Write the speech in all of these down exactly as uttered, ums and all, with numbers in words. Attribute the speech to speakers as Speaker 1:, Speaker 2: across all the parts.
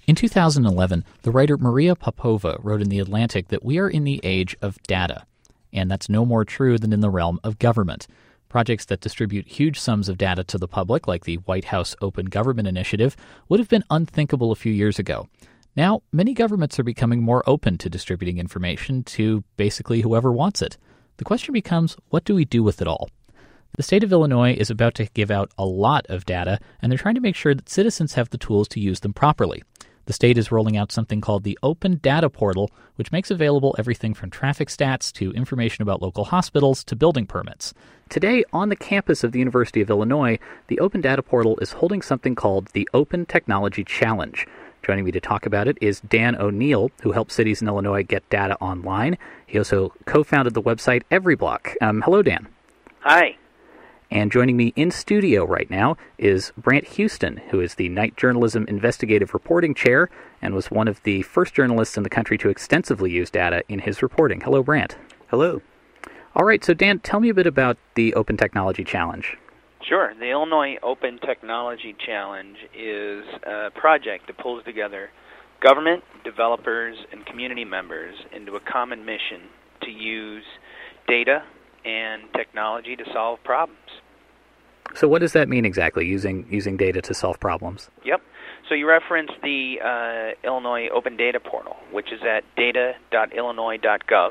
Speaker 1: In two thousand eleven, the writer Maria Popova wrote in The Atlantic that we are in the age of data, and that's no more true than in the realm of government. Projects that distribute huge sums of data to the public, like the White House Open Government Initiative, would have been unthinkable a few years ago. Now, many governments are becoming more open to distributing information to basically whoever wants it. The question becomes, what do we do with it all? The state of Illinois is about to give out a lot of data, and they're trying to make sure that citizens have the tools to use them properly. The state is rolling out something called the Open Data Portal, which makes available everything from traffic stats to information about local hospitals to building permits. Today, on the campus of the University of Illinois, the Open Data Portal is holding something called the Open Technology Challenge. Joining me to talk about it is Dan O'Neill, who helps cities in Illinois get data online. He also co-founded the website EveryBlock. Um, hello, Dan.
Speaker 2: Hi.
Speaker 1: And joining me in studio right now is Brant Houston, who is the Knight Journalism Investigative Reporting Chair and was one of the first journalists in the country to extensively use data in his reporting. Hello, Brant.
Speaker 3: Hello.
Speaker 1: All right, so Dan, tell me a bit about the Open Technology Challenge.
Speaker 2: Sure. The Illinois Open Technology Challenge is a project that pulls together government, developers, and community members into a common mission to use data and technology to solve problems.
Speaker 1: So what does that mean exactly, using using data to solve problems?
Speaker 2: Yep. So you referenced the uh, Illinois Open Data Portal, which is at data dot illinois dot gov.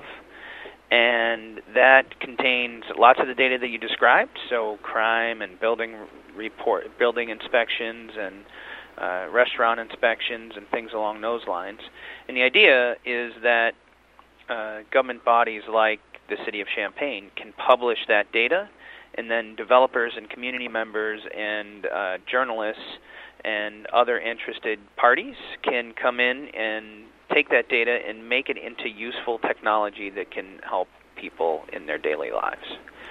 Speaker 2: And that contains lots of the data that you described, so crime and building report, building inspections and uh, restaurant inspections and things along those lines. And the idea is that uh, government bodies like the City of Champaign can publish that data, and then developers and community members and uh, journalists and other interested parties can come in and take that data and make it into useful technology that can help people in their daily lives.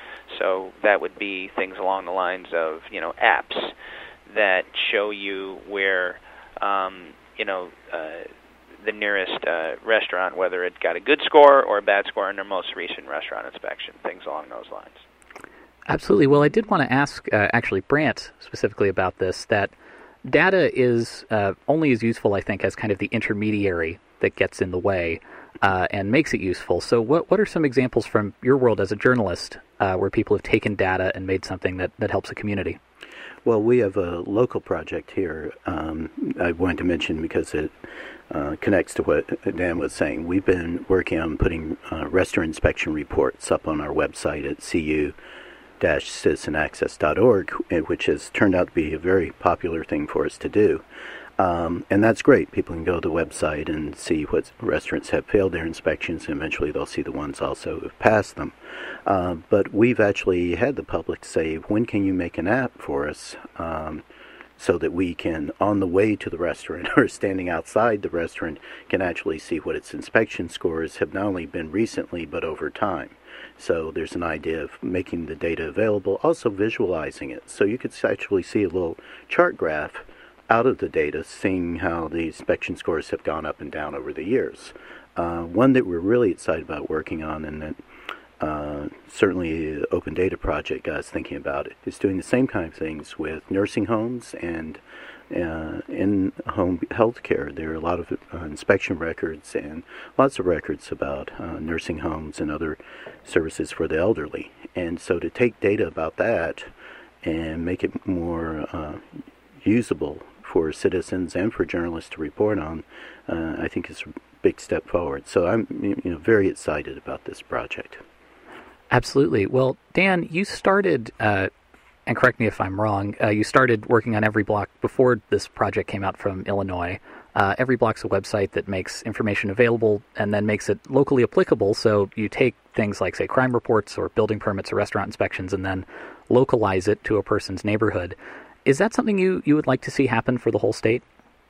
Speaker 2: So that would be things along the lines of, you know, apps that show you where, um, you know, uh, the nearest uh, restaurant, whether it got a good score or a bad score in their most recent restaurant inspection, things along those lines.
Speaker 1: Absolutely. Well, I did want to ask, uh, actually, Brant specifically about this, that data is uh, only as useful, I think, as kind of the intermediary that gets in the way uh, and makes it useful. So what what are some examples from your world as a journalist uh, where people have taken data and made something that, that helps a community?
Speaker 3: Well, we have a local project here um, I wanted to mention because it uh, connects to what Dan was saying. We've been working on putting uh, restaurant inspection reports up on our website at c u dash citizen access dot org, which has turned out to be a very popular thing for us to do. Um, and that's great. People can go to the website and see what restaurants have failed their inspections, and eventually they'll see the ones also who have passed them. Uh, but we've actually had the public say, when can you make an app for us um, so that we can, on the way to the restaurant or standing outside the restaurant, can actually see what its inspection scores have not only been recently but over time. So there's an idea of making the data available, also visualizing it. So you could actually see a little chart graph out of the data, seeing how the inspection scores have gone up and down over the years. Uh, one that we're really excited about working on, and that uh, certainly the Open Data Project got us thinking about it, is doing the same kind of things with nursing homes and uh, in-home health care. There are a lot of uh, inspection records and lots of records about uh, nursing homes and other services for the elderly. And so to take data about that and make it more uh, usable for citizens and for journalists to report on, uh, I think is a big step forward. So I'm you know very excited about this project.
Speaker 1: Absolutely. Well, Dan, you started, uh, and correct me if I'm wrong, uh, you started working on EveryBlock before this project came out from Illinois. Uh, EveryBlock's a website that makes information available and then makes it locally applicable. So you take things like, say, crime reports or building permits or restaurant inspections and then localize it to a person's neighborhood. Is that something you, you would like to see happen for the whole state?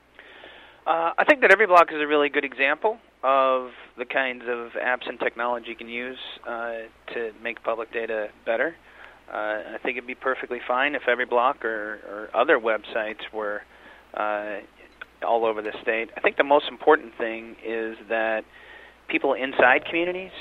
Speaker 2: Uh, I think that EveryBlock is a really good example of the kinds of apps and technology you can use uh, to make public data better. Uh, I think it'd be perfectly fine if EveryBlock or, or other websites were uh, all over the state. I think the most important thing is that people inside communities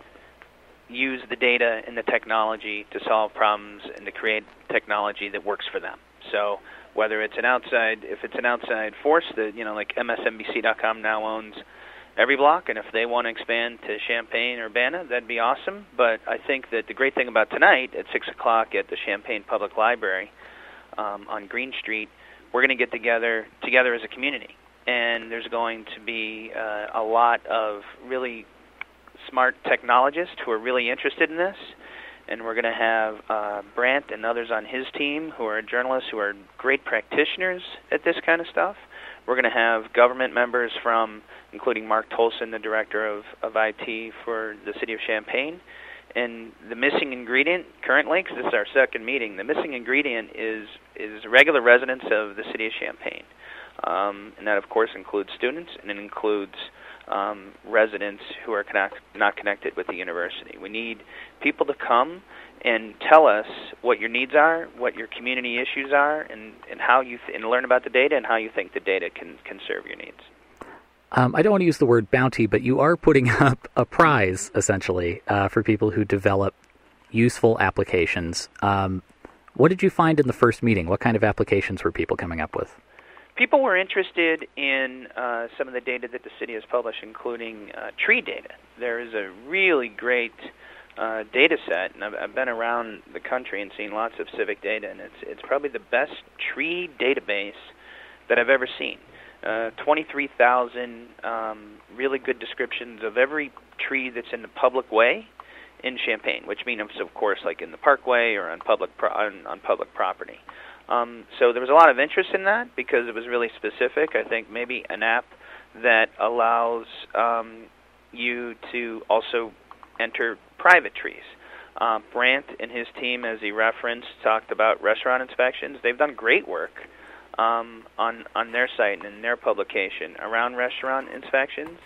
Speaker 2: use the data and the technology to solve problems and to create technology that works for them. So whether it's an outside, if it's an outside force that, you know, like M S N B C dot com now owns every block, and if they want to expand to Champaign or Urbana, that'd be awesome. But I think that the great thing about tonight at six o'clock at the Champaign Public Library um, on Green Street, we're going to get together together as a community. And there's going to be uh, a lot of really smart technologists who are really interested in this. And we're going to have uh, Brant and others on his team who are journalists who are great practitioners at this kind of stuff. We're going to have government members from, including Mark Tolson, the director of, of I T for the city of Champaign. And the missing ingredient currently, because this is our second meeting, the missing ingredient is is regular residents of the city of Champaign. Um, and that, of course, includes students, and it includes um, residents who are connect, not connected with the university. We need people to come and tell us what your needs are, what your community issues are, and, and how you th- and learn about the data and how you think the data can, can serve your needs.
Speaker 1: Um, I don't want to use the word bounty, but you are putting up a prize, essentially, uh, for people who develop useful applications. Um, what did you find in the first meeting? What kind of applications were people coming up with?
Speaker 2: People were interested in uh, some of the data that the city has published, including uh, tree data. There is a really great uh, data set, and I've, I've been around the country and seen lots of civic data, and it's it's probably the best tree database that I've ever seen. Uh, twenty-three thousand um, really good descriptions of every tree that's in the public way in Champaign, which means, of course, like in the parkway or on public pro- on, on public property. Um, so there was a lot of interest in that because it was really specific. I think maybe an app that allows um, you to also enter private trees. Uh, Brant and his team, as he referenced, talked about restaurant inspections. They've done great work um, on on their site and in their publication around restaurant inspections.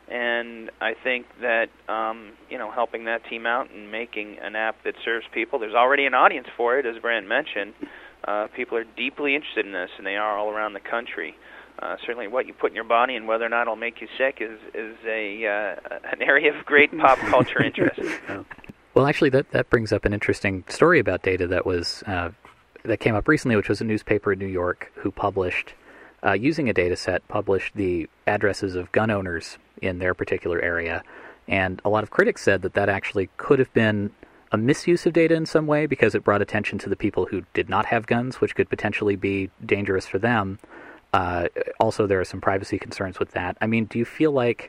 Speaker 2: And I think that um, you know, helping that team out and making an app that serves people. There's already an audience for it, as Brant mentioned. Uh, people are deeply interested in this, and they are all around the country. Uh, certainly, what you put in your body and whether or not it'll make you sick is is a uh, an area of great pop culture interest.
Speaker 1: Well, actually, that, that brings up an interesting story about data that was uh, that came up recently, which was a newspaper in New York who published, uh, using a data set, published the addresses of gun owners in their particular area, and a lot of critics said that that actually could have been a misuse of data in some way because it brought attention to the people who did not have guns, which could potentially be dangerous for them. Uh, also, there are some privacy concerns with that. I mean, do you feel like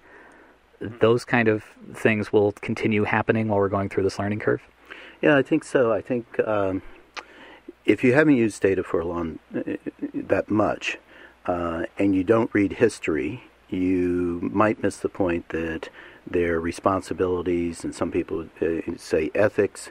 Speaker 1: those kind of things will continue happening while we're going through this learning curve?
Speaker 3: Yeah, I think so. I think um, if you haven't used data for a long uh, that much, uh, and you don't read history, you might miss the point that their responsibilities, and some people uh, say ethics,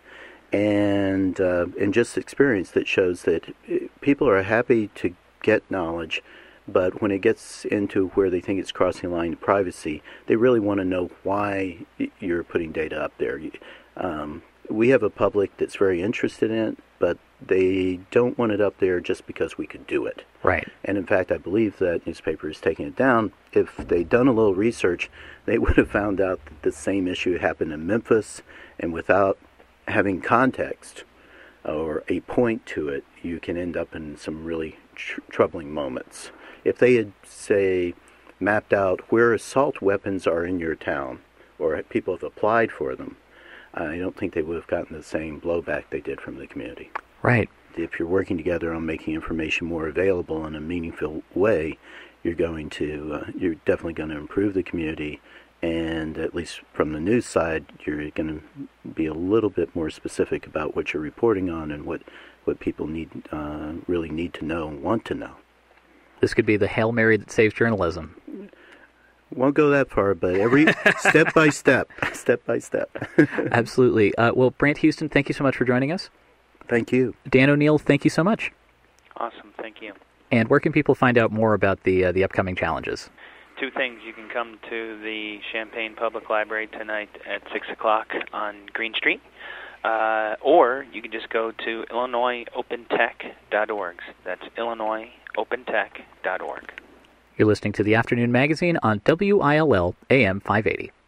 Speaker 3: and uh, and just experience that shows that people are happy to get knowledge, but when it gets into where they think it's crossing the line to privacy, they really want to know why you're putting data up there. Um, we have a public that's very interested in it, but they don't want it up there just because we could do it.
Speaker 1: Right.
Speaker 3: And in fact, I believe that newspaper is taking it down. If they'd done a little research, they would have found out that the same issue happened in Memphis, and without having context or a point to it, you can end up in some really tr- troubling moments. If they had, say, mapped out where assault weapons are in your town, or people have applied for them, I don't think they would have gotten the same blowback they did from the community.
Speaker 1: Right.
Speaker 3: If you're working together on making information more available in a meaningful way, you're going to, uh, you're definitely going to improve the community, and at least from the news side, you're going to be a little bit more specific about what you're reporting on and what, what people need, uh, really need to know and want to know.
Speaker 1: This could be the Hail Mary that saves journalism.
Speaker 3: Won't go that far, but every step by step, step by step.
Speaker 1: Absolutely. Uh, well, Brant Houston, thank you so much for joining us.
Speaker 3: Thank you.
Speaker 1: Dan O'Neill, thank you so much.
Speaker 2: Awesome, thank you.
Speaker 1: And where can people find out more about the uh, the upcoming challenges?
Speaker 2: Two things. You can come to the Champaign Public Library tonight at six o'clock on Green Street, uh, or you can just go to illinois open tech dot org. That's illinois open tech dot org.
Speaker 1: You're listening to the Afternoon Magazine on W I L L A M five eighty.